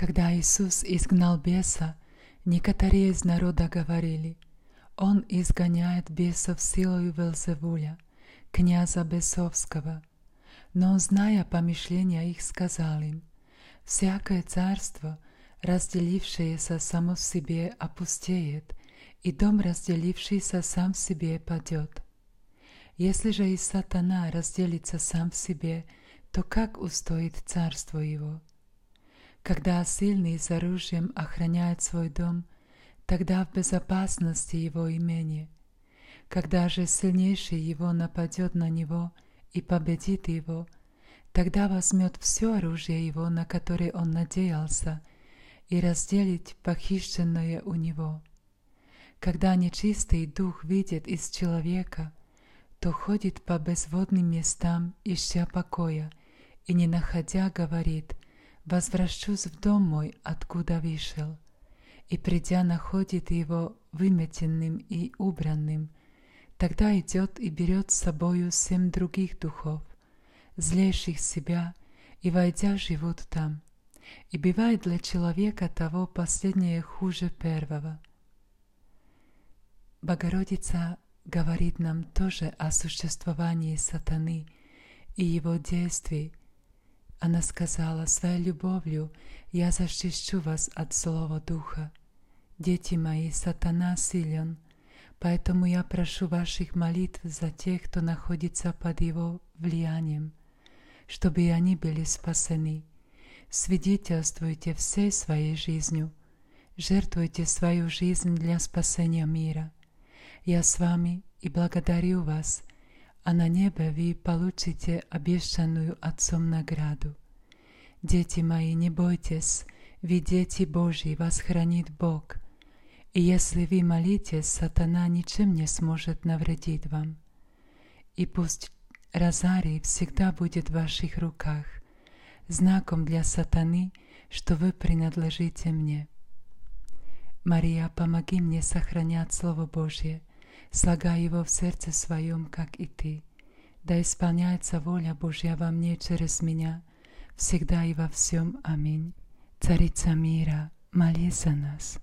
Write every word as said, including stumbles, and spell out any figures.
Когда Иисус изгнал беса, некоторые из народа говорили: «Он изгоняет бесов силою Вельзевуля, князя бесовского». Но, зная помышления их, сказал им: «Всякое царство, разделившееся само в себе, опустеет, и дом, разделившийся сам в себе, падет. Если же и сатана разделится сам в себе, то как устоит царство его? Когда сильный с оружием охраняет свой дом, тогда в безопасности его имение. Когда же сильнейший его нападет на него и победит его, тогда возьмет все оружие его, на которое он надеялся, и разделит похищенное у него. Когда нечистый дух видит из человека, то ходит по безводным местам, ища покоя, и, не находя, говорит: «Возвращусь в дом мой, откуда вышел». И, придя, находит его выметенным и убранным. Тогда идет и берет с собою семь других духов, злейших себя, и, войдя, живут там. И бывает для человека того последнее хуже первого. Богородица говорит нам тоже о существовании сатаны и его действий. Она сказала: «Своей любовью я защищу вас от злого духа. Дети мои, сатана силен, поэтому я прошу ваших молитв за тех, кто находится под его влиянием, чтобы и они были спасены. Свидетельствуйте всей своей жизнью, жертвуйте свою жизнь для спасения мира. Я с вами и благодарю вас, а на небе вы получите обещанную Отцом награду. Дети мои, не бойтесь, вы дети Божьи, вас хранит Бог. И если вы молитесь, сатана ничем не сможет навредить вам. И пусть розарий всегда будет в ваших руках, знаком для сатаны, что вы принадлежите мне. Мария, помоги мне сохранять Слово Божье, слагая его в сердце своем, как и ты. Да исполняется воля Божья во мне через меня, всегда и во всем. Аминь. Царица мира, молись за нас.